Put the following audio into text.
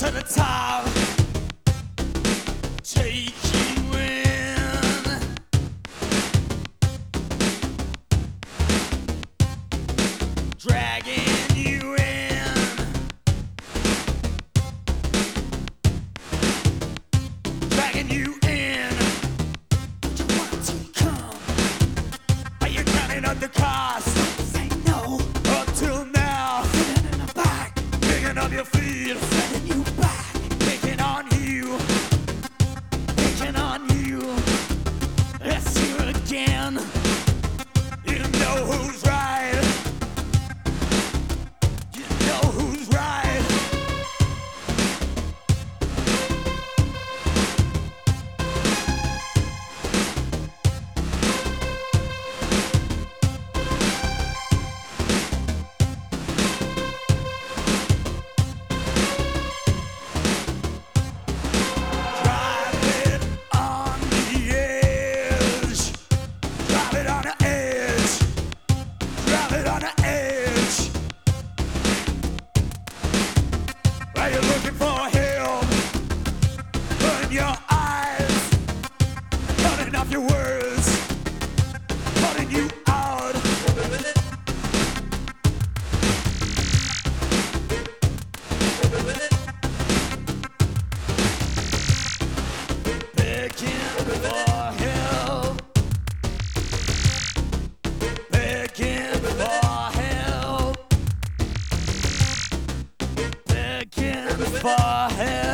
to the top, take you in, dragging you in, dragging you in. Do you want to come? Are you counting up the cost? Say no. Up till now, sitting in the back, picking up your feet, setting you back, picking on you, picking on you. It's you again. You know who's right. You know who's right. Drive it on the edge. Drive it on the edge. Drive it on the edge. Are you looking for help? Burn your eyes. Cutting off your words. Cutting you out. Begging for help. Begging for help. Begging for help.